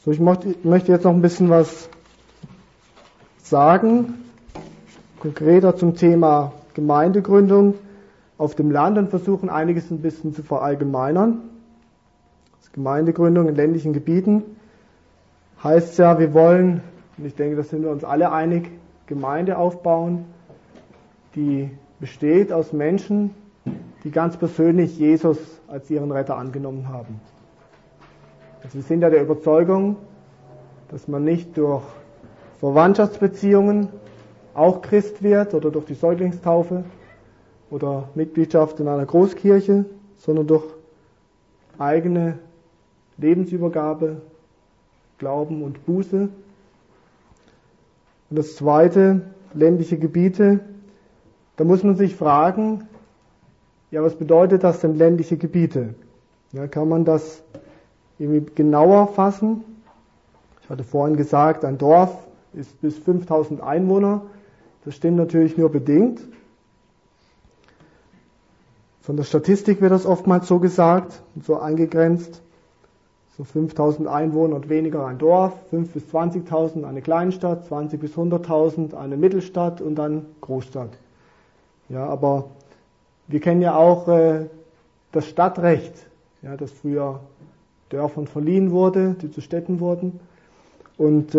So, ich möchte jetzt noch ein bisschen was sagen, konkreter zum Thema Gemeindegründung auf dem Land und versuchen einiges ein bisschen zu verallgemeinern. Also Gemeindegründung in ländlichen Gebieten heißt ja, wir wollen, und ich denke, da sind wir uns alle einig, Gemeinde aufbauen, die besteht aus Menschen, die ganz persönlich Jesus als ihren Retter angenommen haben. Also wir sind ja der Überzeugung, dass man nicht durch Verwandtschaftsbeziehungen auch Christ wird oder durch die Säuglingstaufe oder Mitgliedschaft in einer Großkirche, sondern durch eigene Lebensübergabe, Glauben und Buße. Und das zweite, ländliche Gebiete, da muss man sich fragen, ja, was bedeutet das denn ländliche Gebiete? Ja, kann man das irgendwie genauer fassen? Ich hatte vorhin gesagt, ein Dorf ist bis 5000 Einwohner. Das stimmt natürlich nur bedingt. Von der Statistik wird das oftmals so gesagt und so eingegrenzt. So 5000 Einwohner und weniger ein Dorf, 5.000 bis 20.000 eine Kleinstadt, 20.000 bis 100.000 eine Mittelstadt und dann Großstadt. Ja, aber wir kennen ja auch das Stadtrecht, ja, das früher Dörfern verliehen wurde, die zu Städten wurden. Und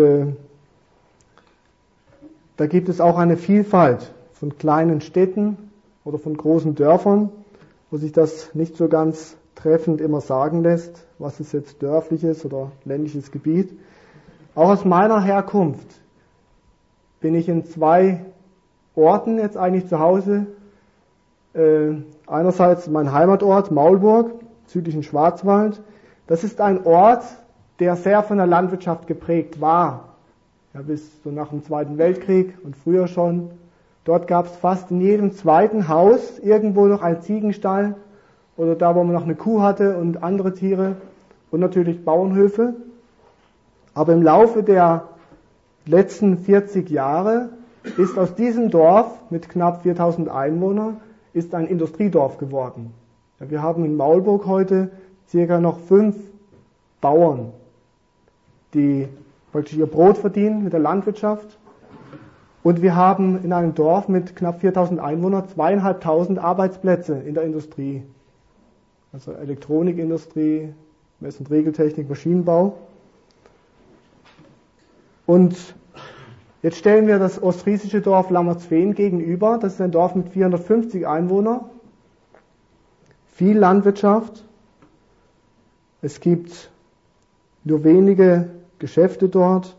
da gibt es auch eine Vielfalt von kleinen Städten oder von großen Dörfern, wo sich das nicht so ganz treffend immer sagen lässt, was ist jetzt dörfliches oder ländliches Gebiet. Auch aus meiner Herkunft bin ich in 2 Orten jetzt eigentlich zu Hause. Einerseits mein Heimatort Maulburg, südlichen Schwarzwald. Das ist ein Ort, der sehr von der Landwirtschaft geprägt war. Ja, bis so nach dem Zweiten Weltkrieg und früher schon. Dort gab es fast in jedem zweiten Haus irgendwo noch einen Ziegenstall oder da, wo man noch eine Kuh hatte und andere Tiere und natürlich Bauernhöfe. Aber im Laufe der letzten 40 Jahre ist aus diesem Dorf mit knapp 4000 Einwohnern ist ein Industriedorf geworden. Ja, wir haben in Maulburg heute circa noch 5 Bauern, die praktisch ihr Brot verdienen mit der Landwirtschaft. Und wir haben in einem Dorf mit knapp 4000 Einwohnern 2500 Arbeitsplätze in der Industrie. Also Elektronikindustrie, Mess- und Regeltechnik, Maschinenbau. Und jetzt stellen wir das ostfriesische Dorf Lammertsveen gegenüber. Das ist ein Dorf mit 450 Einwohnern. Viel Landwirtschaft. Es gibt nur wenige Geschäfte dort.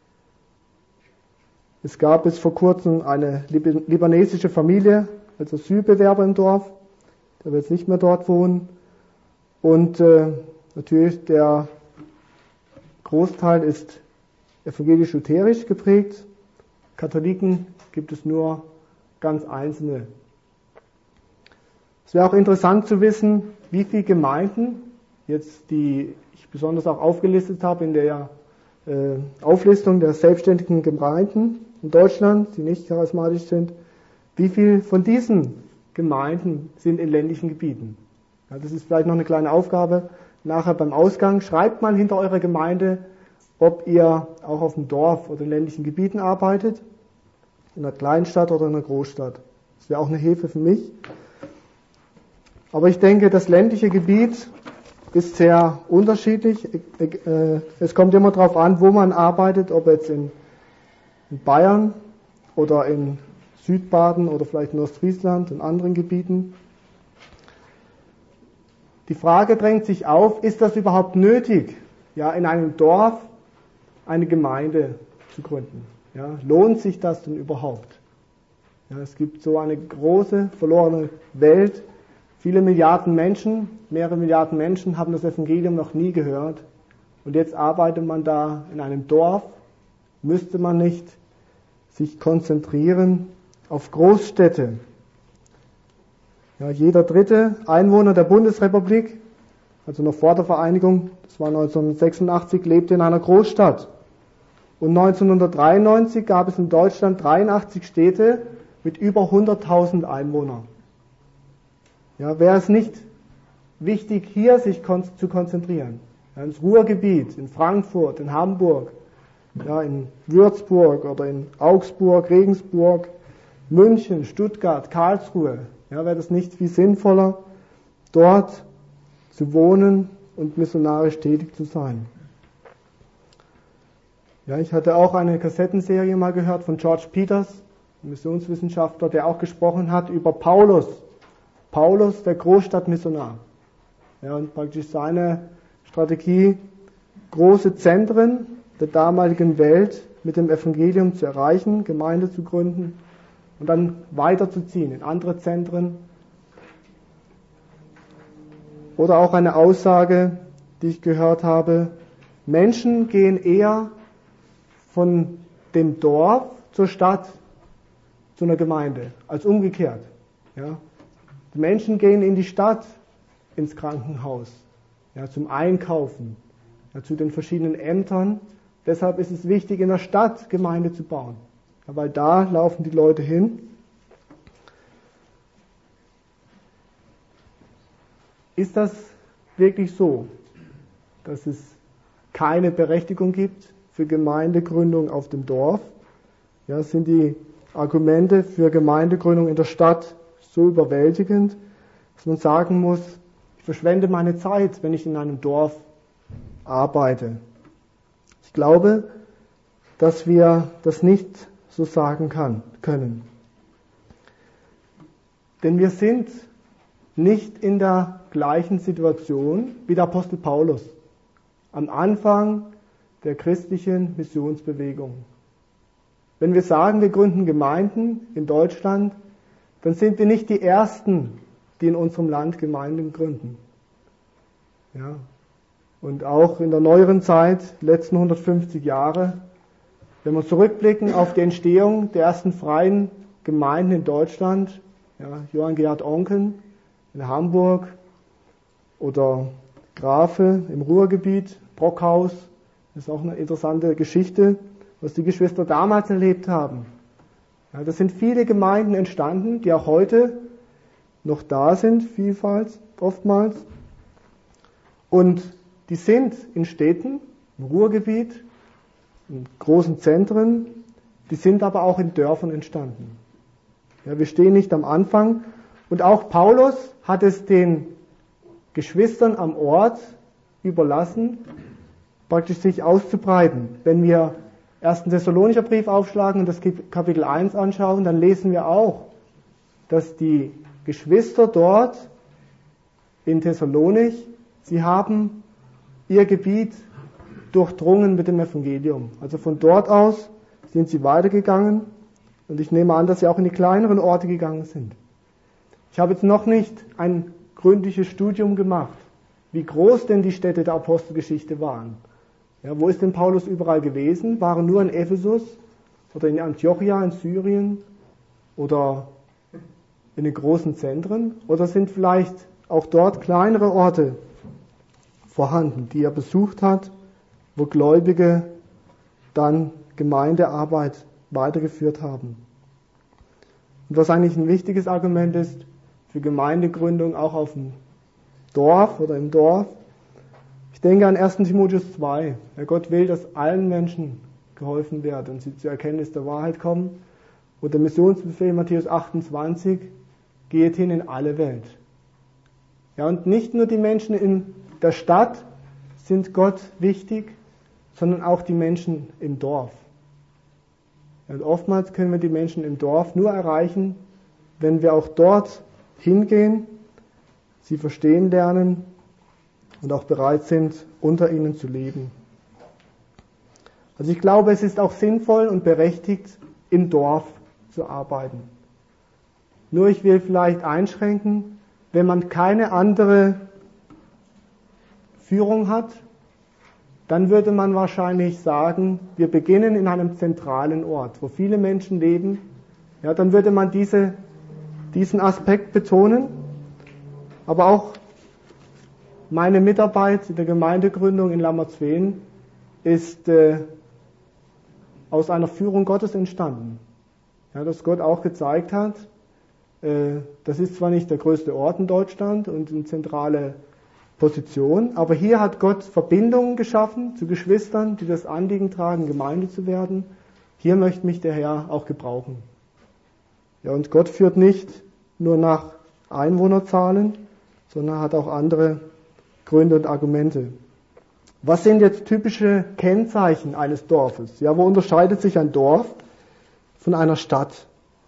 Es gab bis vor kurzem eine libanesische Familie als Asylbewerber im Dorf. Der wird jetzt nicht mehr dort wohnen. Und natürlich der Großteil ist evangelisch-lutherisch geprägt. Katholiken gibt es nur ganz einzelne. Es wäre auch interessant zu wissen, wie viele Gemeinden, jetzt die ich besonders auch aufgelistet habe in der Auflistung der selbstständigen Gemeinden in Deutschland, die nicht charismatisch sind, wie viele von diesen Gemeinden sind in ländlichen Gebieten. Ja, das ist vielleicht noch eine kleine Aufgabe nachher beim Ausgang. Schreibt mal hinter eurer Gemeinde, ob ihr auch auf dem Dorf oder in ländlichen Gebieten arbeitet, in einer Kleinstadt oder in einer Großstadt. Das wäre auch eine Hilfe für mich. Aber ich denke, das ländliche Gebiet ist sehr unterschiedlich. Es kommt immer darauf an, wo man arbeitet, ob jetzt in Bayern oder in Südbaden oder vielleicht in Ostfriesland, in anderen Gebieten. Die Frage drängt sich auf, ist das überhaupt nötig, ja, in einem Dorf eine Gemeinde zu gründen? Ja, lohnt sich das denn überhaupt? Ja, es gibt so eine große, verlorene Welt. Viele Milliarden Menschen, mehrere Milliarden Menschen haben das Evangelium noch nie gehört. Und jetzt arbeitet man da in einem Dorf. Müsste man nicht sich konzentrieren auf Großstädte? Ja, jeder 3. Einwohner der Bundesrepublik, also noch vor der Vereinigung, das war 1986, lebte in einer Großstadt. Und 1993 gab es in Deutschland 83 Städte mit über 100.000 Einwohnern. Ja, wäre es nicht wichtig, hier sich zu konzentrieren? Ja, ins Ruhrgebiet, in Frankfurt, in Hamburg, ja, in Würzburg oder in Augsburg, Regensburg, München, Stuttgart, Karlsruhe. Ja, wäre das nicht viel sinnvoller, dort zu wohnen und missionarisch tätig zu sein? Ja, ich hatte auch eine Kassettenserie mal gehört von George Peters, ein Missionswissenschaftler, der auch gesprochen hat über Paulus. Paulus, der Großstadtmissionar. Ja, und praktisch seine Strategie, große Zentren der damaligen Welt mit dem Evangelium zu erreichen, Gemeinde zu gründen und dann weiterzuziehen in andere Zentren. Oder auch eine Aussage, die ich gehört habe, Menschen gehen eher von dem Dorf zur Stadt, zu einer Gemeinde, als umgekehrt. Ja. Die Menschen gehen in die Stadt, ins Krankenhaus, ja, zum Einkaufen, ja, zu den verschiedenen Ämtern. Deshalb ist es wichtig, in der Stadt Gemeinde zu bauen, ja, weil da laufen die Leute hin. Ist das wirklich so, dass es keine Berechtigung gibt für Gemeindegründung auf dem Dorf? Ja, sind die Argumente für Gemeindegründung in der Stadt so überwältigend, dass man sagen muss, ich verschwende meine Zeit, wenn ich in einem Dorf arbeite? Ich glaube, dass wir das nicht so sagen können. Denn wir sind nicht in der gleichen Situation wie der Apostel Paulus am Anfang der christlichen Missionsbewegung. Wenn wir sagen, wir gründen Gemeinden in Deutschland, dann sind wir nicht die Ersten, die in unserem Land Gemeinden gründen. Ja. Und auch in der neueren Zeit, die letzten 150 Jahre, wenn wir zurückblicken auf die Entstehung der ersten freien Gemeinden in Deutschland, ja, Johann Georg Oncken in Hamburg oder Grafe im Ruhrgebiet, Brockhaus, das ist auch eine interessante Geschichte, was die Geschwister damals erlebt haben. Ja, da sind viele Gemeinden entstanden, die auch heute noch da sind, oftmals. Und die sind in Städten, im Ruhrgebiet, in großen Zentren, die sind aber auch in Dörfern entstanden. Ja, wir stehen nicht am Anfang. Und auch Paulus hat es den Geschwistern am Ort überlassen, praktisch sich auszubreiten. Wenn wir 1. Thessalonicher Brief aufschlagen und das Kapitel 1 anschauen, dann lesen wir auch, dass die Geschwister dort in Thessalonich, sie haben ihr Gebiet durchdrungen mit dem Evangelium. Also von dort aus sind sie weitergegangen und ich nehme an, dass sie auch in die kleineren Orte gegangen sind. Ich habe jetzt noch nicht ein gründliches Studium gemacht, wie groß denn die Städte der Apostelgeschichte waren. Ja, wo ist denn Paulus überall gewesen? Waren nur in Ephesus oder in Antiochia in Syrien oder in den großen Zentren? Oder sind vielleicht auch dort kleinere Orte vorhanden, die er besucht hat, wo Gläubige dann Gemeindearbeit weitergeführt haben? Und was eigentlich ein wichtiges Argument ist für Gemeindegründung auch auf dem Dorf oder im Dorf, ich denke an 1. Timotheus 2. Ja, Gott will, dass allen Menschen geholfen wird und sie zur Erkenntnis der Wahrheit kommen. Und der Missionsbefehl Matthäus 28, geht hin in alle Welt. Ja, und nicht nur die Menschen in der Stadt sind Gott wichtig, sondern auch die Menschen im Dorf. Ja, und oftmals können wir die Menschen im Dorf nur erreichen, wenn wir auch dort hingehen, sie verstehen lernen und auch bereit sind, unter ihnen zu leben. Also ich glaube, es ist auch sinnvoll und berechtigt, im Dorf zu arbeiten. Nur ich will vielleicht einschränken, wenn man keine andere Führung hat, dann würde man wahrscheinlich sagen, wir beginnen in einem zentralen Ort, wo viele Menschen leben. Ja, dann würde man diesen Aspekt betonen, aber auch meine Mitarbeit in der Gemeindegründung in Lammertsveen ist aus einer Führung Gottes entstanden. Ja, dass Gott auch gezeigt hat, das ist zwar nicht der größte Ort in Deutschland und eine zentrale Position. Aber hier hat Gott Verbindungen geschaffen zu Geschwistern, die das Anliegen tragen, Gemeinde zu werden. Hier möchte mich der Herr auch gebrauchen. Ja, und Gott führt nicht nur nach Einwohnerzahlen, sondern hat auch andere Gründe und Argumente. Was sind jetzt typische Kennzeichen eines Dorfes? Ja, wo unterscheidet sich ein Dorf von einer Stadt?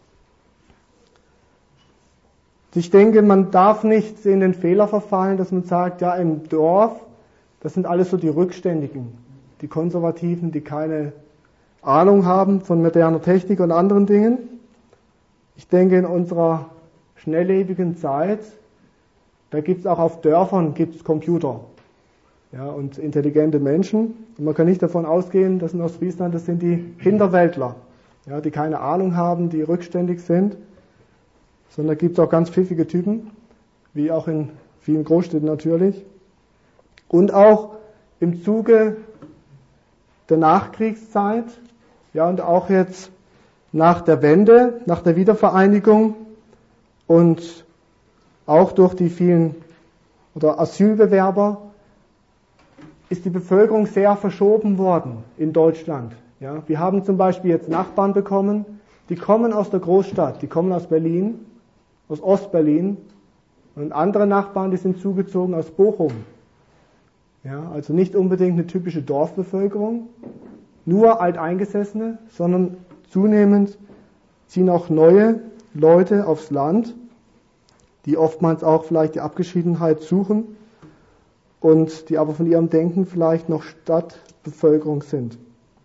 Ich denke, man darf nicht in den Fehler verfallen, dass man sagt, ja, im Dorf, das sind alles so die Rückständigen, die Konservativen, die keine Ahnung haben von moderner Technik und anderen Dingen. Ich denke, in unserer schnelllebigen Zeit, da gibt es auch auf Dörfern gibt's Computer, ja, und intelligente Menschen. Und man kann nicht davon ausgehen, dass in Ostfriesland das sind die Hinterwäldler, ja, die keine Ahnung haben, die rückständig sind. Sondern da gibt es auch ganz pfiffige Typen, wie auch in vielen Großstädten natürlich. Und auch im Zuge der Nachkriegszeit, ja, und auch jetzt nach der Wende, nach der Wiedervereinigung und auch durch die vielen Asylbewerber ist die Bevölkerung sehr verschoben worden in Deutschland. Ja, wir haben zum Beispiel jetzt Nachbarn bekommen, die kommen aus der Großstadt, die kommen aus Berlin, aus Ostberlin, und andere Nachbarn, die sind zugezogen aus Bochum. Ja, also nicht unbedingt eine typische Dorfbevölkerung, nur Alteingesessene, sondern zunehmend ziehen auch neue Leute aufs Land, die oftmals auch vielleicht die Abgeschiedenheit suchen und die aber von ihrem Denken vielleicht noch Stadtbevölkerung sind.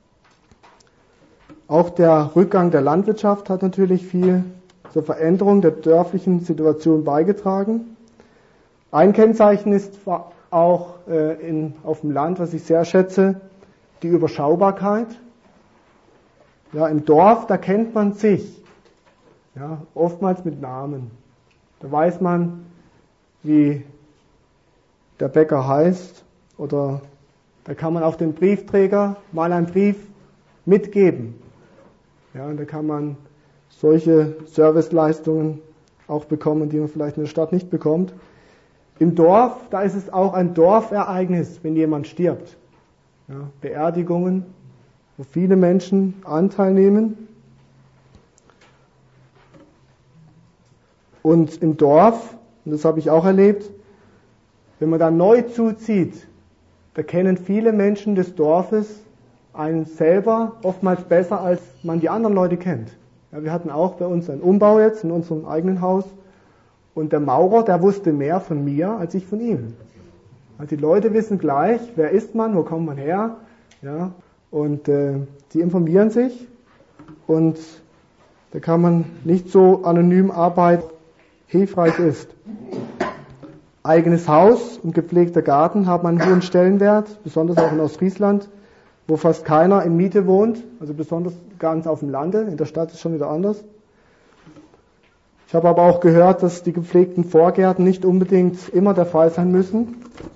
Auch der Rückgang der Landwirtschaft hat natürlich viel zur Veränderung der dörflichen Situation beigetragen. Ein Kennzeichen ist auch auf dem Land, was ich sehr schätze, die Überschaubarkeit. Ja, im Dorf, da kennt man sich, ja, oftmals mit Namen. Da weiß man, wie der Bäcker heißt, oder da kann man auch dem Briefträger mal einen Brief mitgeben. Ja, und da kann man solche Serviceleistungen auch bekommen, die man vielleicht in der Stadt nicht bekommt. Im Dorf, da ist es auch ein Dorfereignis, wenn jemand stirbt. Ja, Beerdigungen, wo viele Menschen Anteil nehmen. Und im Dorf, und das habe ich auch erlebt, wenn man da neu zuzieht, da kennen viele Menschen des Dorfes einen selber oftmals besser, als man die anderen Leute kennt. Ja, wir hatten auch bei uns einen Umbau jetzt in unserem eigenen Haus, und der Maurer, der wusste mehr von mir als ich von ihm. Also die Leute wissen gleich, wer ist man, wo kommt man her, ja, und die informieren sich, und da kann man nicht so anonym arbeiten, hilfreich ist. Eigenes Haus und gepflegter Garten haben einen hohen Stellenwert, besonders auch in Ostfriesland, wo fast keiner in Miete wohnt, also besonders ganz auf dem Lande, in der Stadt ist es schon wieder anders. Ich habe aber auch gehört, dass die gepflegten Vorgärten nicht unbedingt immer der Fall sein müssen.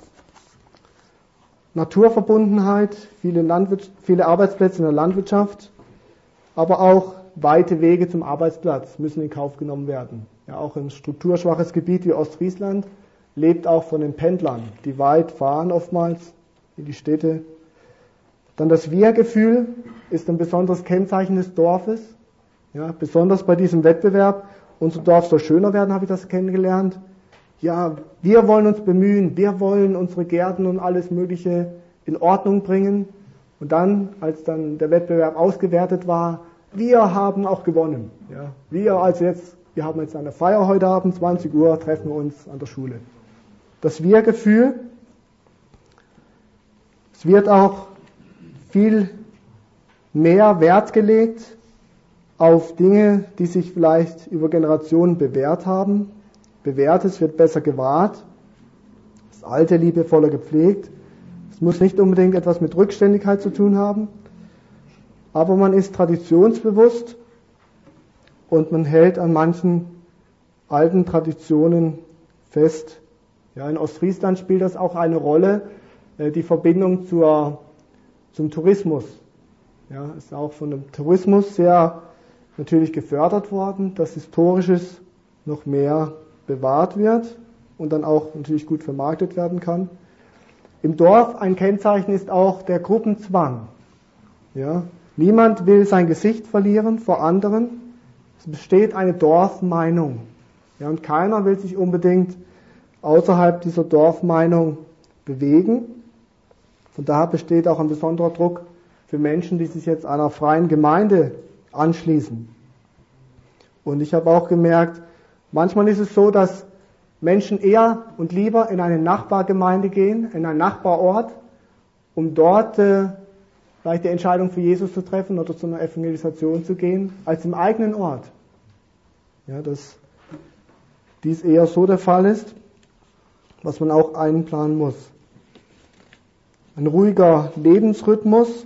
Naturverbundenheit, viele Arbeitsplätze in der Landwirtschaft, aber auch weite Wege zum Arbeitsplatz müssen in Kauf genommen werden. Ja, auch ein strukturschwaches Gebiet wie Ostfriesland lebt auch von den Pendlern, die weit fahren oftmals in die Städte. Dann das Wir-Gefühl ist ein besonderes Kennzeichen des Dorfes. Ja, besonders bei diesem Wettbewerb. Unser Dorf soll schöner werden, habe ich das kennengelernt. Ja, wir wollen uns bemühen, wir wollen unsere Gärten und alles Mögliche in Ordnung bringen. Und dann, als dann der Wettbewerb ausgewertet war, wir haben auch gewonnen. Ja, wir haben jetzt eine Feier heute Abend, 20 Uhr, treffen wir uns an der Schule. Das Wir-Gefühl. Es wird auch viel mehr Wert gelegt auf Dinge, die sich vielleicht über Generationen bewährt haben. Bewährtes wird besser gewahrt, das Alte liebevoller gepflegt. Es muss nicht unbedingt etwas mit Rückständigkeit zu tun haben, aber man ist traditionsbewusst und man hält an manchen alten Traditionen fest. Ja, in Ostfriesland spielt das auch eine Rolle, die Verbindung zum Tourismus. Ja, ist auch von dem Tourismus sehr natürlich gefördert worden, dass Historisches noch mehr bewahrt wird. und dann auch natürlich gut vermarktet werden kann. Im Dorf ein Kennzeichen ist auch der Gruppenzwang. Ja? Niemand will sein Gesicht verlieren vor anderen. Es besteht eine Dorfmeinung. Ja, und keiner will sich unbedingt außerhalb dieser Dorfmeinung bewegen. Von daher besteht auch ein besonderer Druck für Menschen, die sich jetzt einer freien Gemeinde anschließen. Und ich habe auch gemerkt, manchmal ist es so, dass Menschen eher und lieber in eine Nachbargemeinde gehen, in einen Nachbarort, um dort vielleicht die Entscheidung für Jesus zu treffen oder zu einer Evangelisation zu gehen, als im eigenen Ort. Ja, dass dies eher so der Fall ist, was man auch einplanen muss. Ein ruhiger Lebensrhythmus,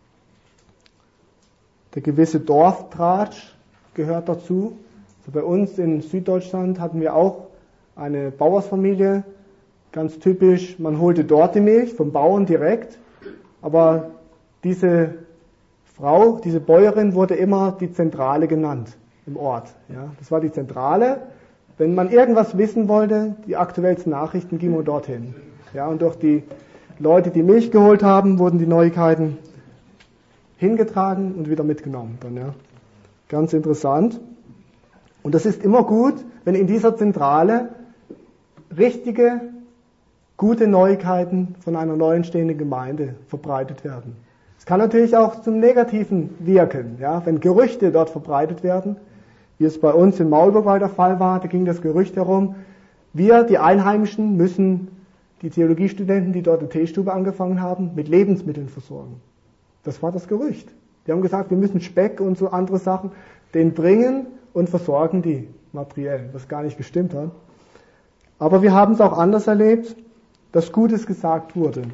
der gewisse Dorftratsch gehört dazu. Also bei uns in Süddeutschland hatten wir auch eine Bauersfamilie, ganz typisch, man holte dort die Milch vom Bauern direkt, aber diese Frau, diese Bäuerin wurde immer die Zentrale genannt im Ort. Ja, das war die Zentrale. Wenn man irgendwas wissen wollte, die aktuellsten Nachrichten, ging man dorthin. Ja, und durch die Leute, die Milch geholt haben, wurden die Neuigkeiten hingetragen und wieder mitgenommen. Dann, ja. Ganz interessant. Und das ist immer gut, wenn in dieser Zentrale richtige, gute Neuigkeiten von einer neu entstehenden Gemeinde verbreitet werden. Es kann natürlich auch zum Negativen wirken, ja, wenn Gerüchte dort verbreitet werden, wie es bei uns in Maulburgwald der Fall war. Da ging das Gerücht herum, wir, die Einheimischen, müssen die Theologiestudenten, die dort eine Teestube angefangen haben, mit Lebensmitteln versorgen. Das war das Gerücht. Die haben gesagt, wir müssen Speck und so andere Sachen denen bringen und versorgen die materiell, was gar nicht gestimmt hat. Aber wir haben es auch anders erlebt, dass Gutes gesagt wurde.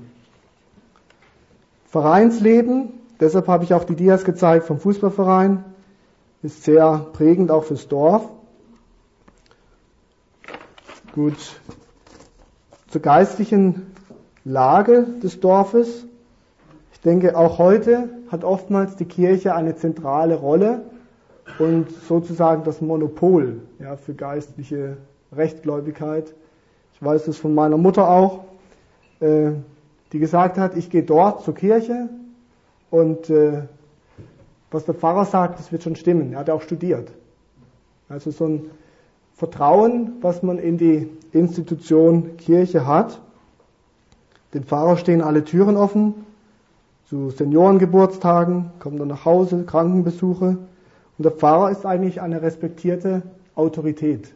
Vereinsleben, deshalb habe ich auch die Dias gezeigt vom Fußballverein, ist sehr prägend auch fürs Dorf. Gut, zur geistlichen Lage des Dorfes. Ich denke, auch heute hat oftmals die Kirche eine zentrale Rolle und sozusagen das Monopol, ja, für geistliche Rechtgläubigkeit. Ich weiß das von meiner Mutter auch, die gesagt hat, ich gehe dort zur Kirche und was der Pfarrer sagt, das wird schon stimmen. Er hat auch studiert. Also so ein Vertrauen, was man in die Institution Kirche hat. Dem Pfarrer stehen alle Türen offen. Zu Seniorengeburtstagen, kommt er nach Hause, Krankenbesuche. Und der Pfarrer ist eigentlich eine respektierte Autorität.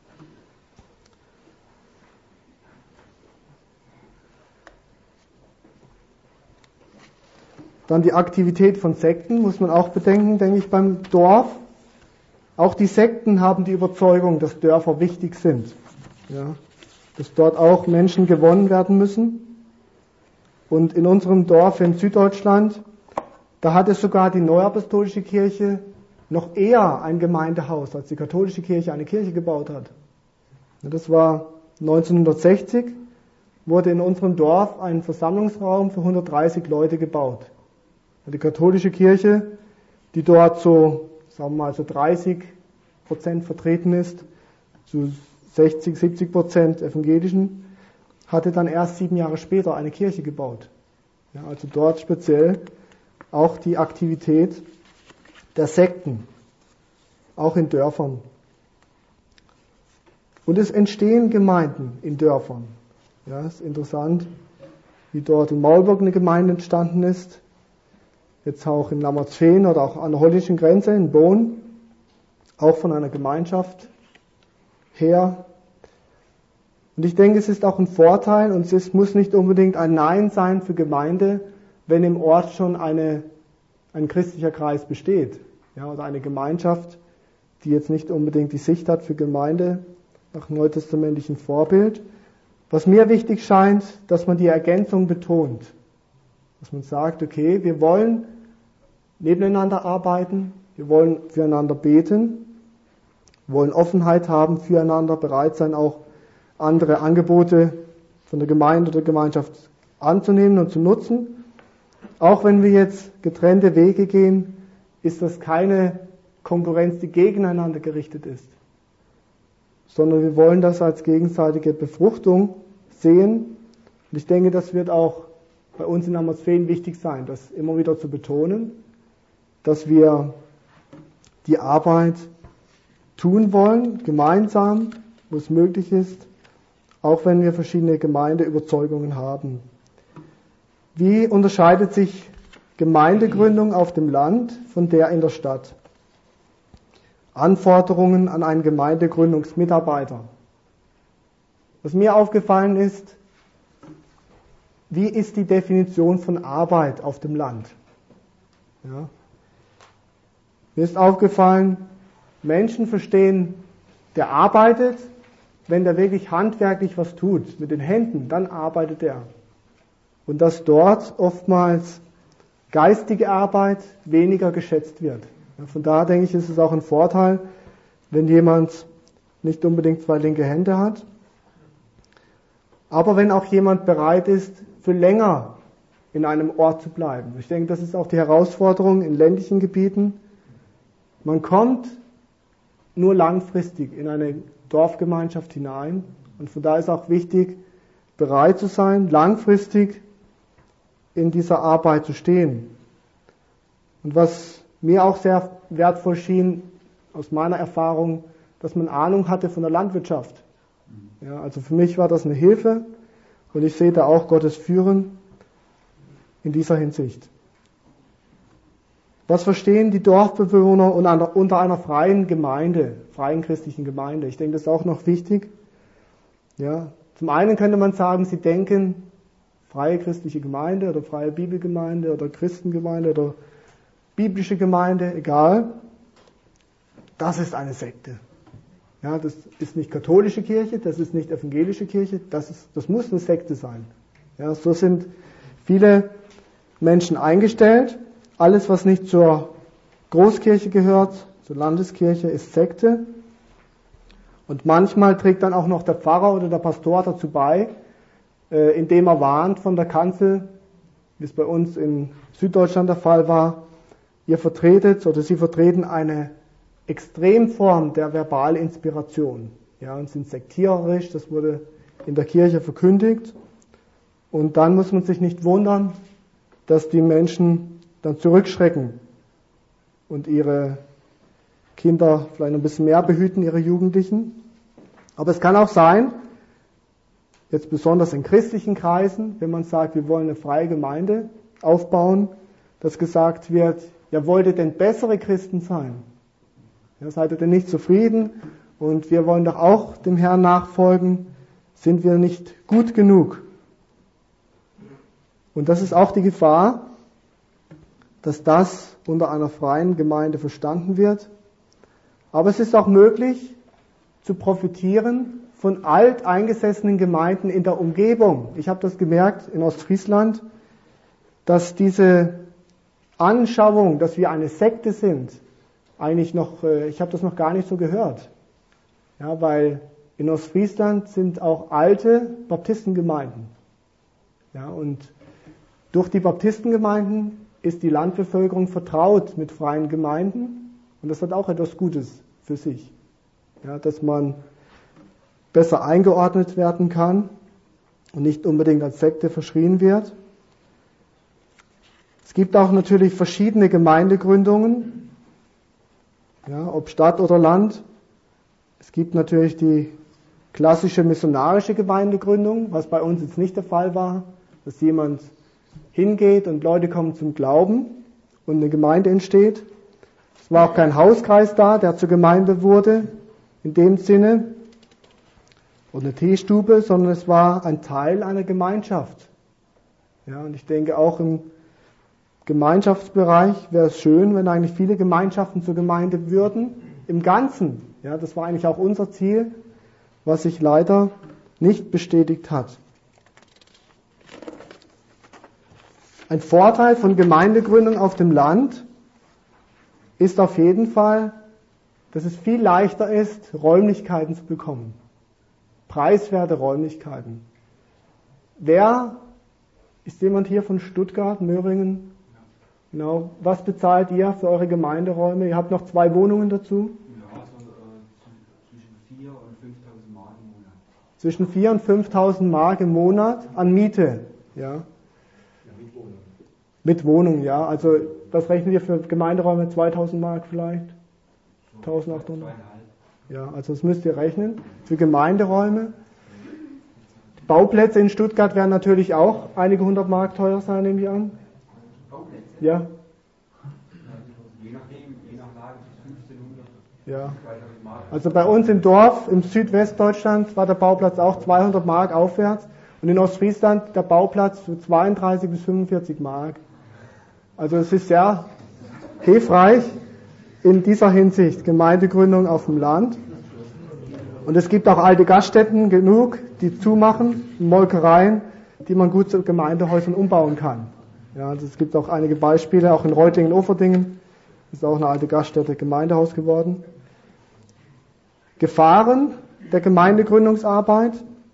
Dann die Aktivität von Sekten muss man auch bedenken, denke ich, beim Dorf. Auch die Sekten haben die Überzeugung, dass Dörfer wichtig sind. Ja, dass dort auch Menschen gewonnen werden müssen. Und in unserem Dorf in Süddeutschland, da hat es sogar die Neuapostolische Kirche noch eher ein Gemeindehaus, als die katholische Kirche eine Kirche gebaut hat. Das war 1960, wurde in unserem Dorf ein Versammlungsraum für 130 Leute gebaut. Die katholische Kirche, die dort so, sagen wir mal, so 30% vertreten ist, zu 60, 70% evangelischen, hatte dann erst 7 Jahre später eine Kirche gebaut. Ja, also dort speziell auch die Aktivität der Sekten, auch in Dörfern. Und es entstehen Gemeinden in Dörfern. Ja, ist interessant, wie dort in Maulburg eine Gemeinde entstanden ist, jetzt auch in Lammertsveen oder auch an der holländischen Grenze in Bohn, auch von einer Gemeinschaft her. Und ich denke, es ist auch ein Vorteil und es muss nicht unbedingt ein Nein sein für Gemeinde, wenn im Ort schon ein christlicher Kreis besteht. Ja, oder eine Gemeinschaft, die jetzt nicht unbedingt die Sicht hat für Gemeinde nach neutestamentlichem Vorbild. Was mir wichtig scheint, dass man die Ergänzung betont. Dass man sagt, okay, wir wollen nebeneinander arbeiten, wir wollen füreinander beten, wir wollen Offenheit haben füreinander, bereit sein, auch andere Angebote von der Gemeinde oder Gemeinschaft anzunehmen und zu nutzen. Auch wenn wir jetzt getrennte Wege gehen, ist das keine Konkurrenz, die gegeneinander gerichtet ist, sondern wir wollen das als gegenseitige Befruchtung sehen. Und ich denke, das wird auch bei uns in Ammersfehn wichtig sein, das immer wieder zu betonen, dass wir die Arbeit tun wollen, gemeinsam, wo es möglich ist, auch wenn wir verschiedene Gemeindeüberzeugungen haben. Wie unterscheidet sich Gemeindegründung auf dem Land von der in der Stadt? Anforderungen an einen Gemeindegründungsmitarbeiter. Was mir aufgefallen ist, wie ist die Definition von Arbeit auf dem Land? Ja. Mir ist aufgefallen, Menschen verstehen, der arbeitet, wenn der wirklich handwerklich was tut, mit den Händen, dann arbeitet er. Und dass dort oftmals geistige Arbeit weniger geschätzt wird. Ja, von daher denke ich, ist es auch ein Vorteil, wenn jemand nicht unbedingt zwei linke Hände hat, aber wenn auch jemand bereit ist, für länger in einem Ort zu bleiben. Ich denke, das ist auch die Herausforderung in ländlichen Gebieten. Man kommt nur langfristig in eine Dorfgemeinschaft hinein und von daher ist auch wichtig, bereit zu sein, langfristig in dieser Arbeit zu stehen. Und was mir auch sehr wertvoll schien, aus meiner Erfahrung, dass man Ahnung hatte von der Landwirtschaft. Ja, also für mich war das eine Hilfe und ich sehe da auch Gottes Führen in dieser Hinsicht. Was verstehen die Dorfbewohner unter einer freien Gemeinde, freien christlichen Gemeinde? Ich denke, das ist auch noch wichtig. Ja, zum einen könnte man sagen, sie denken, freie christliche Gemeinde oder freie Bibelgemeinde oder Christengemeinde oder biblische Gemeinde, egal, das ist eine Sekte. Ja, das ist nicht katholische Kirche, das ist nicht evangelische Kirche, das muss eine Sekte sein. Ja, so sind viele Menschen eingestellt. Alles, was nicht zur Großkirche gehört, zur Landeskirche, ist Sekte. Und manchmal trägt dann auch noch der Pfarrer oder der Pastor dazu bei, indem er warnt von der Kanzel, wie es bei uns in Süddeutschland der Fall war, ihr vertretet oder sie vertreten eine Extremform der Verbalinspiration. Ja, und sind sektiererisch, das wurde in der Kirche verkündigt. Und dann muss man sich nicht wundern, dass die Menschen dann zurückschrecken und ihre Kinder vielleicht ein bisschen mehr behüten, ihre Jugendlichen. Aber es kann auch sein, jetzt besonders in christlichen Kreisen, wenn man sagt, wir wollen eine freie Gemeinde aufbauen, dass gesagt wird, ja, wollt ihr denn bessere Christen sein? Ja, seid ihr denn nicht zufrieden? Und wir wollen doch auch dem Herrn nachfolgen. Sind wir nicht gut genug? Und das ist auch die Gefahr, dass das unter einer freien Gemeinde verstanden wird. Aber es ist auch möglich, zu profitieren von alteingesessenen Gemeinden in der Umgebung. Ich habe das gemerkt in Ostfriesland, dass diese Anschauung, dass wir eine Sekte sind, eigentlich noch, ich habe das noch gar nicht so gehört. Ja, weil in Ostfriesland sind auch alte Baptistengemeinden. Ja, und durch die Baptistengemeinden ist die Landbevölkerung vertraut mit freien Gemeinden und das hat auch etwas Gutes für sich. Ja, dass man besser eingeordnet werden kann und nicht unbedingt als Sekte verschrien wird. Es gibt auch natürlich verschiedene Gemeindegründungen, ja, ob Stadt oder Land. Es gibt natürlich die klassische missionarische Gemeindegründung, was bei uns jetzt nicht der Fall war, dass jemand hingeht und Leute kommen zum Glauben und eine Gemeinde entsteht. Es war auch kein Hauskreis da, der zur Gemeinde wurde, in dem Sinne, oder eine Teestube, sondern es war ein Teil einer Gemeinschaft. Ja, und ich denke auch im Gemeinschaftsbereich wäre es schön, wenn eigentlich viele Gemeinschaften zur Gemeinde würden, im Ganzen. Ja, das war eigentlich auch unser Ziel, was sich leider nicht bestätigt hat. Ein Vorteil von Gemeindegründung auf dem Land ist auf jeden Fall, dass es viel leichter ist, Räumlichkeiten zu bekommen. Preiswerte Räumlichkeiten. Ist jemand hier von Stuttgart, Möhringen? Genau. Was bezahlt ihr für eure Gemeinderäume? Ihr habt noch 2 Wohnungen dazu? Ja, so, zwischen 4.000 und zwischen 4.000 und 5.000 Mark im Monat an Miete. Ja. Mit Wohnung, ja. Also was rechnen wir für Gemeinderäume? 2.000 Mark vielleicht? 1.800? Ja, also das müsst ihr rechnen. Für Gemeinderäume. Die Bauplätze in Stuttgart werden natürlich auch einige 100 Mark teuer sein, nehme ich an. Bauplätze? Ja. Je nach Lage bis 1.500. Ja. Also bei uns im Dorf, im Südwestdeutschland, war der Bauplatz auch 200 Mark aufwärts. Und in Ostfriesland der Bauplatz für 32 bis 45 Mark. Also es ist sehr hilfreich in dieser Hinsicht, Gemeindegründung auf dem Land. Und es gibt auch alte Gaststätten genug, die zumachen, Molkereien, die man gut zu Gemeindehäusern umbauen kann. Ja, also es gibt auch einige Beispiele, auch in Reutlingen-Oferdingen ist auch eine alte Gaststätte Gemeindehaus geworden. Gefahren der Gemeindegründungsarbeit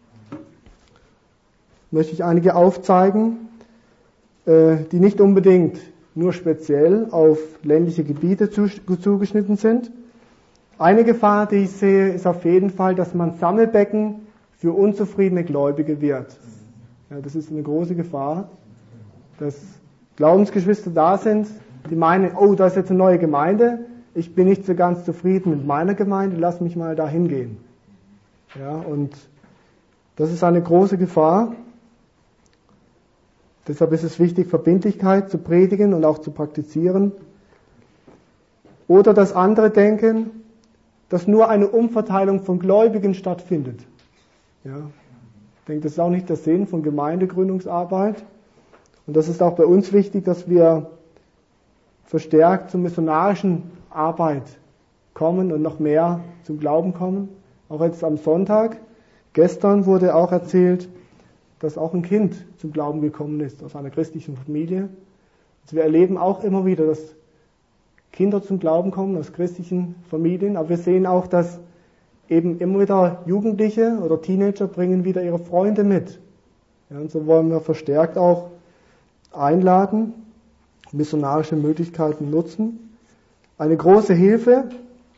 möchte ich einige aufzeigen, die nicht unbedingt nur speziell auf ländliche Gebiete zugeschnitten sind. Eine Gefahr, die ich sehe, ist auf jeden Fall, dass man Sammelbecken für unzufriedene Gläubige wird. Ja, das ist eine große Gefahr, dass Glaubensgeschwister da sind, die meinen, oh, da ist jetzt eine neue Gemeinde, ich bin nicht so ganz zufrieden mit meiner Gemeinde, lass mich mal da hingehen. Ja, und das ist eine große Gefahr. Deshalb ist es wichtig, Verbindlichkeit zu predigen und auch zu praktizieren. Oder dass andere denken, dass nur eine Umverteilung von Gläubigen stattfindet. Ja, ich denke, das ist auch nicht der Sinn von Gemeindegründungsarbeit. Und das ist auch bei uns wichtig, dass wir verstärkt zur missionarischen Arbeit kommen und noch mehr zum Glauben kommen. Auch jetzt am Sonntag. Gestern wurde auch erzählt, dass auch ein Kind zum Glauben gekommen ist aus einer christlichen Familie. Also wir erleben auch immer wieder, dass Kinder zum Glauben kommen aus christlichen Familien, aber wir sehen auch, dass eben immer wieder Jugendliche oder Teenager bringen wieder ihre Freunde mit. Ja, und so wollen wir verstärkt auch einladen, missionarische Möglichkeiten nutzen. Eine große Hilfe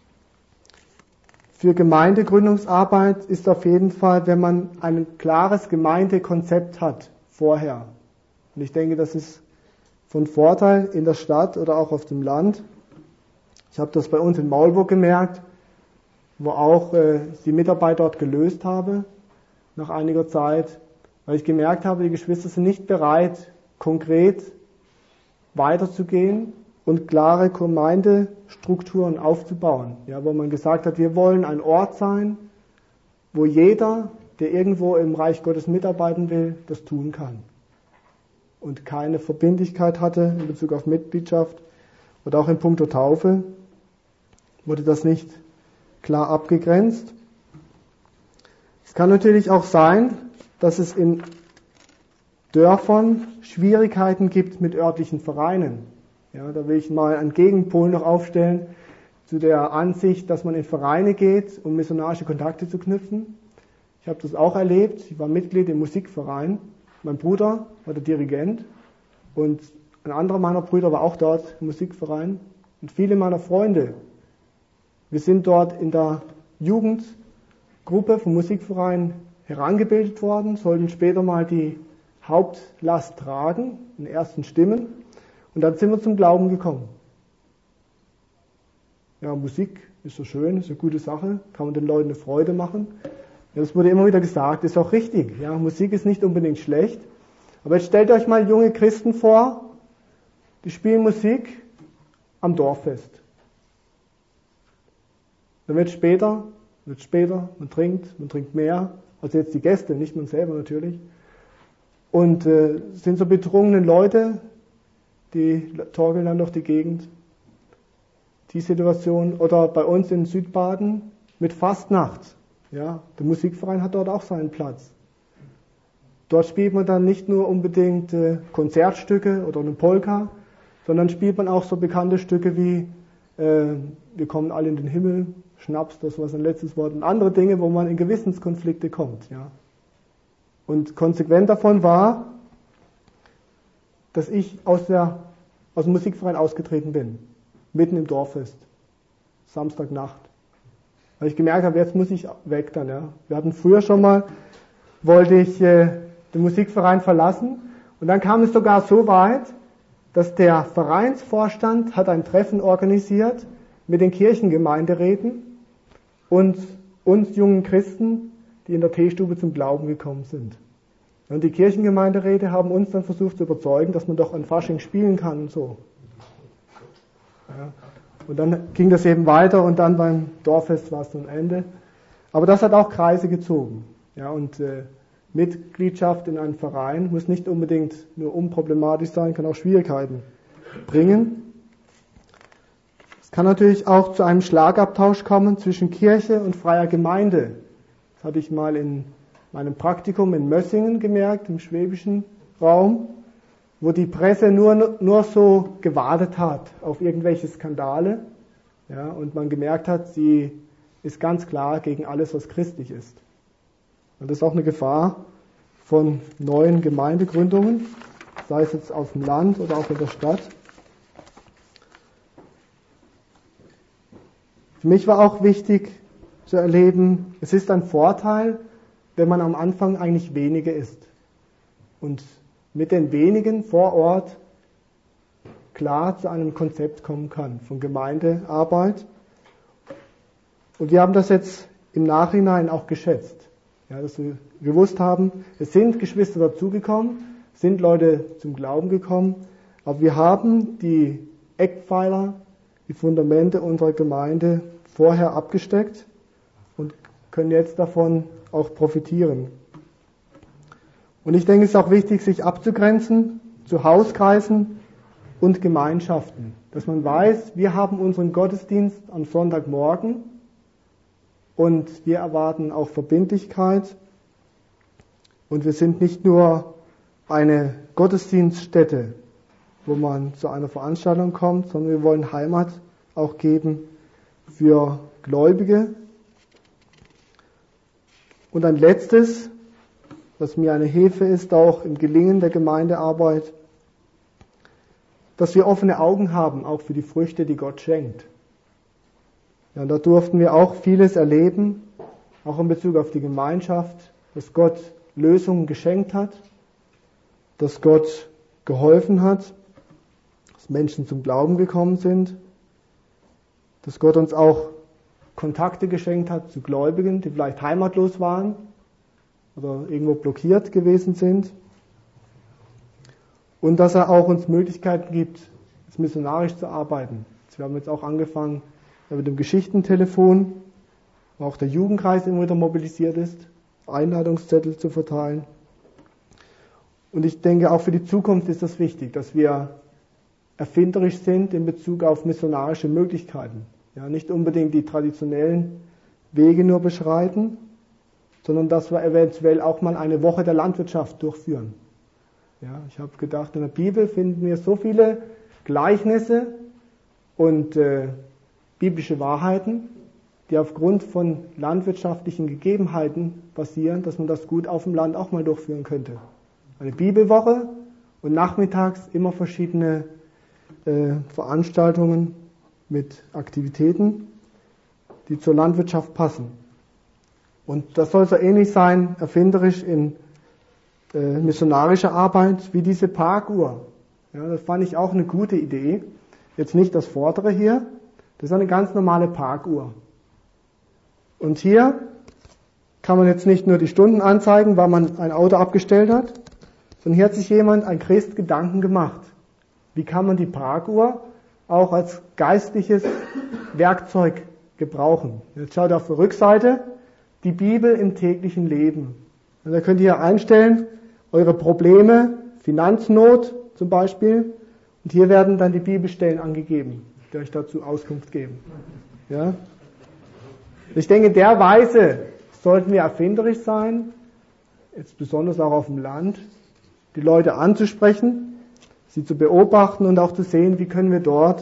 für Gemeindegründungsarbeit ist auf jeden Fall, wenn man ein klares Gemeindekonzept hat vorher. Und ich denke, das ist von Vorteil in der Stadt oder auch auf dem Land. Ich habe das bei uns in Maulburg gemerkt, wo auch die Mitarbeit dort gelöst habe, nach einiger Zeit, weil ich gemerkt habe, die Geschwister sind nicht bereit, konkret weiterzugehen und klare Gemeindestrukturen aufzubauen. Ja, wo man gesagt hat, wir wollen ein Ort sein, wo jeder, der irgendwo im Reich Gottes mitarbeiten will, das tun kann. Und keine Verbindlichkeit hatte in Bezug auf Mitgliedschaft oder auch in puncto Taufe, wurde das nicht klar abgegrenzt. Es kann natürlich auch sein, dass es in Dörfern Schwierigkeiten gibt mit örtlichen Vereinen. Ja, da will ich mal einen Gegenpol noch aufstellen zu der Ansicht, dass man in Vereine geht, um missionarische Kontakte zu knüpfen. Ich habe das auch erlebt. Ich war Mitglied im Musikverein. Mein Bruder war der Dirigent und ein anderer meiner Brüder war auch dort im Musikverein. Und viele meiner Freunde, wir sind dort in der Jugendgruppe vom Musikverein herangebildet worden, sollten später mal die Hauptlast tragen, in ersten Stimmen. Und dann sind wir zum Glauben gekommen. Ja, Musik ist so schön, ist eine gute Sache, kann man den Leuten eine Freude machen. Ja, das wurde immer wieder gesagt, ist auch richtig. Ja, Musik ist nicht unbedingt schlecht. Aber jetzt stellt euch mal junge Christen vor, die spielen Musik am Dorffest. Dann wird später, man trinkt mehr, also jetzt die Gäste, nicht man selber natürlich. Und sind so betrunkene Leute, die torkeln dann durch die Gegend. Die Situation, oder bei uns in Südbaden mit Fastnacht. Ja, der Musikverein hat dort auch seinen Platz. Dort spielt man dann nicht nur unbedingt Konzertstücke oder eine Polka, sondern spielt man auch so bekannte Stücke wie Wir kommen alle in den Himmel, Schnaps, das war sein letztes Wort, und andere Dinge, wo man in Gewissenskonflikte kommt. Ja. Und konsequent davon war, dass ich aus dem Musikverein ausgetreten bin, mitten im Dorffest, Samstagnacht. weil ich gemerkt habe, jetzt muss ich weg dann. Ja. Wir hatten früher schon mal, wollte ich den Musikverein verlassen und dann kam es sogar so weit, dass der Vereinsvorstand hat ein Treffen organisiert mit den Kirchengemeinderäten und uns jungen Christen, die in der Teestube zum Glauben gekommen sind. Und die Kirchengemeinderäte haben uns dann versucht zu überzeugen, dass man doch an Fasching spielen kann und so. Ja. Und dann ging das eben weiter und dann beim Dorffest war es dann Ende. Aber das hat auch Kreise gezogen. Ja, und Mitgliedschaft in einem Verein muss nicht unbedingt nur unproblematisch sein, kann auch Schwierigkeiten bringen. Es kann natürlich auch zu einem Schlagabtausch kommen zwischen Kirche und freier Gemeinde. Das hatte ich mal in meinem Praktikum in Mössingen gemerkt, im schwäbischen Raum, wo die Presse nur so gewartet hat auf irgendwelche Skandale, ja, und man gemerkt hat, sie ist ganz klar gegen alles, was christlich ist. Und das ist auch eine Gefahr von neuen Gemeindegründungen, sei es jetzt auf dem Land oder auch in der Stadt. Für mich war auch wichtig zu erleben, es ist ein Vorteil, wenn man am Anfang eigentlich wenige ist und mit den wenigen vor Ort klar zu einem Konzept kommen kann von Gemeindearbeit. Und wir haben das jetzt im Nachhinein auch geschätzt, ja, dass wir gewusst haben, es sind Geschwister dazugekommen, sind Leute zum Glauben gekommen, aber wir haben die Eckpfeiler, die Fundamente unserer Gemeinde vorher abgesteckt und können jetzt davon auch profitieren. Und ich denke, es ist auch wichtig, sich abzugrenzen zu Hauskreisen und Gemeinschaften. Dass man weiß, wir haben unseren Gottesdienst am Sonntagmorgen und wir erwarten auch Verbindlichkeit. Und wir sind nicht nur eine Gottesdienststätte, wo man zu einer Veranstaltung kommt, sondern wir wollen Heimat auch geben für Gläubige. Und ein letztes, was mir eine Hilfe ist, auch im Gelingen der Gemeindearbeit, dass wir offene Augen haben, auch für die Früchte, die Gott schenkt. Ja, und da durften wir auch vieles erleben, auch in Bezug auf die Gemeinschaft, dass Gott Lösungen geschenkt hat, dass Gott geholfen hat, dass Menschen zum Glauben gekommen sind, dass Gott uns auch Kontakte geschenkt hat zu Gläubigen, die vielleicht heimatlos waren oder irgendwo blockiert gewesen sind. Und dass er auch uns Möglichkeiten gibt, missionarisch zu arbeiten. Wir haben jetzt auch angefangen mit dem Geschichtentelefon, wo auch der Jugendkreis immer wieder mobilisiert ist, Einladungszettel zu verteilen. Und ich denke, auch für die Zukunft ist das wichtig, dass wir erfinderisch sind in Bezug auf missionarische Möglichkeiten. Ja, nicht unbedingt die traditionellen Wege nur beschreiten, sondern dass wir eventuell auch mal eine Woche der Landwirtschaft durchführen. Ja, ich habe gedacht, in der Bibel finden wir so viele Gleichnisse und biblische Wahrheiten, die aufgrund von landwirtschaftlichen Gegebenheiten basieren, dass man das gut auf dem Land auch mal durchführen könnte. Eine Bibelwoche und nachmittags immer verschiedene Veranstaltungen mit Aktivitäten, die zur Landwirtschaft passen. Und das soll so ähnlich sein, erfinderisch in missionarischer Arbeit wie diese Parkuhr. Ja, das fand ich auch eine gute Idee. Jetzt nicht das Vordere hier, das ist eine ganz normale Parkuhr. Und hier kann man jetzt nicht nur die Stunden anzeigen, weil man ein Auto abgestellt hat, sondern hier hat sich jemand, ein Christ, Gedanken gemacht. Wie kann man die Parkuhr auch als geistliches Werkzeug gebrauchen? Jetzt schaut auf der Rückseite, die Bibel im täglichen Leben. Und da könnt ihr hier einstellen, eure Probleme, Finanznot zum Beispiel, und hier werden dann die Bibelstellen angegeben, die euch dazu Auskunft geben. Ja? Ich denke, in der Weise sollten wir erfinderisch sein, jetzt besonders auch auf dem Land, die Leute anzusprechen, sie zu beobachten und auch zu sehen, wie können wir dort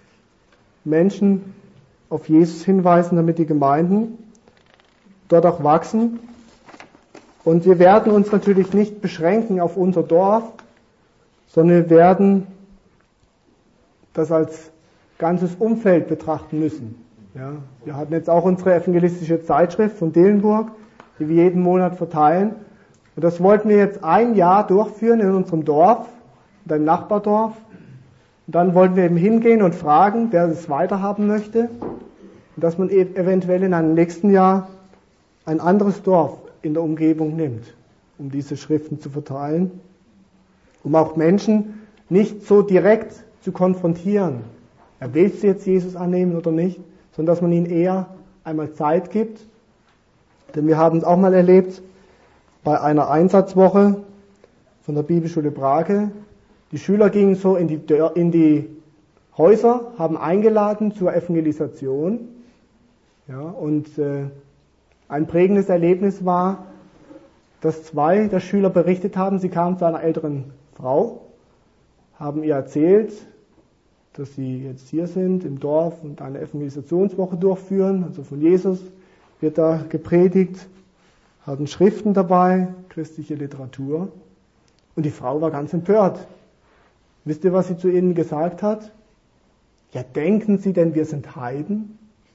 Menschen auf Jesus hinweisen, damit die Gemeinden dort auch wachsen. Und wir werden uns natürlich nicht beschränken auf unser Dorf, sondern wir werden das als ganzes Umfeld betrachten müssen. Ja, wir hatten jetzt auch unsere evangelistische Zeitschrift von Dillenburg, die wir jeden Monat verteilen. Und das wollten wir jetzt ein Jahr durchführen in unserem Dorf, in einem Nachbardorf. Und dann wollten wir eben hingehen und fragen, wer es weiterhaben möchte. Und dass man eventuell in einem nächsten Jahr ein anderes Dorf in der Umgebung nimmt, um diese Schriften zu verteilen. Um auch Menschen nicht so direkt zu konfrontieren. Willst du jetzt Jesus annehmen oder nicht? Sondern dass man ihnen eher einmal Zeit gibt. Denn wir haben es auch mal erlebt bei einer Einsatzwoche von der Bibelschule Brake. Die Schüler gingen so in die Häuser, haben eingeladen zur Evangelisation. Ja, und ein prägendes Erlebnis war, dass 2 der Schüler berichtet haben, sie kamen zu einer älteren Frau, haben ihr erzählt, dass sie jetzt hier sind im Dorf und eine Evangelisationswoche durchführen, also von Jesus wird da gepredigt, hatten Schriften dabei, christliche Literatur, und die Frau war ganz empört. Wisst ihr, was sie zu ihnen gesagt hat? Ja, denken Sie denn, wir sind Heiden?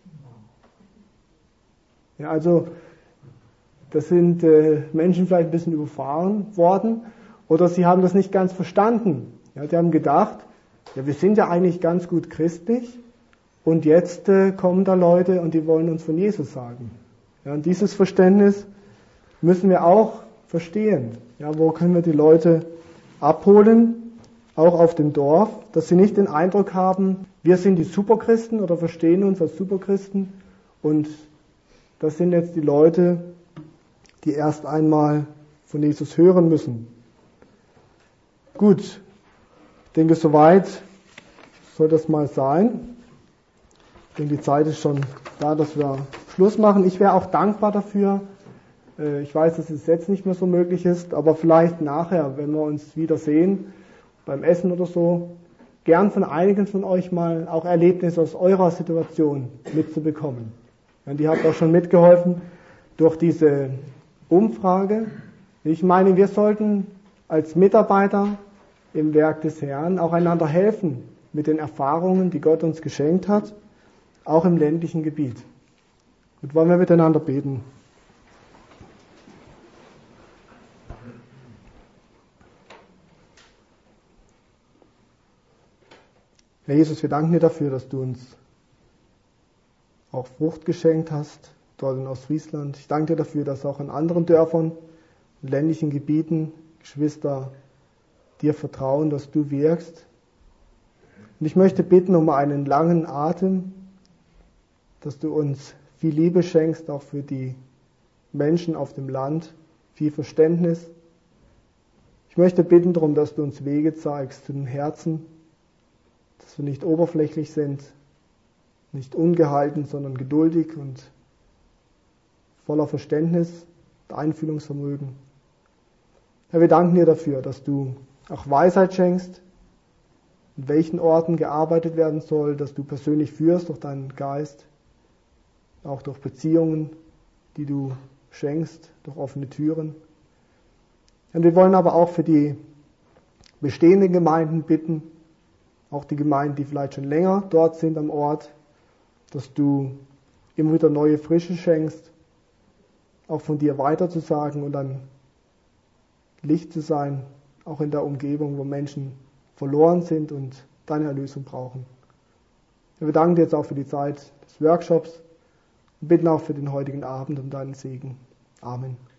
Ja, also das sind Menschen vielleicht ein bisschen überfahren worden oder sie haben das nicht ganz verstanden. Ja, die haben gedacht, ja, wir sind ja eigentlich ganz gut christlich und jetzt kommen da Leute und die wollen uns von Jesus sagen. Ja, und dieses Verständnis müssen wir auch verstehen. Ja, wo können wir die Leute abholen, auch auf dem Dorf, dass sie nicht den Eindruck haben, wir sind die Superchristen oder verstehen uns als Superchristen und das sind jetzt die Leute, die erst einmal von Jesus hören müssen. Gut, ich denke, soweit soll das mal sein. Ich denke, die Zeit ist schon da, dass wir Schluss machen. Ich wäre auch dankbar dafür. Ich weiß, dass es jetzt nicht mehr so möglich ist, aber vielleicht nachher, wenn wir uns wieder sehen, beim Essen oder so, gern von einigen von euch mal auch Erlebnisse aus eurer Situation mitzubekommen. Und ihr habt auch schon mitgeholfen durch diese Umfrage. Ich meine, wir sollten als Mitarbeiter im Werk des Herrn auch einander helfen mit den Erfahrungen, die Gott uns geschenkt hat, auch im ländlichen Gebiet. Und wollen wir miteinander beten. Herr Jesus, wir danken dir dafür, dass du uns auch Frucht geschenkt hast, dort in Ostfriesland. Ich danke dir dafür, dass auch in anderen Dörfern und ländlichen Gebieten Geschwister dir vertrauen, dass du wirkst. Und ich möchte bitten um einen langen Atem, dass du uns viel Liebe schenkst, auch für die Menschen auf dem Land, viel Verständnis. Ich möchte bitten darum, dass du uns Wege zeigst zu den Herzen, dass wir nicht oberflächlich sind, nicht ungehalten, sondern geduldig und voller Verständnis und Einfühlungsvermögen. Herr, wir danken dir dafür, dass du auch Weisheit schenkst, in welchen Orten gearbeitet werden soll, dass du persönlich führst durch deinen Geist, auch durch Beziehungen, die du schenkst, durch offene Türen. Und wir wollen aber auch für die bestehenden Gemeinden bitten, auch die Gemeinden, die vielleicht schon länger dort sind am Ort, dass du immer wieder neue Frische schenkst, auch von dir weiterzusagen und dann Licht zu sein, auch in der Umgebung, wo Menschen verloren sind und deine Erlösung brauchen. Wir danken dir jetzt auch für die Zeit des Workshops und bitten auch für den heutigen Abend um deinen Segen. Amen.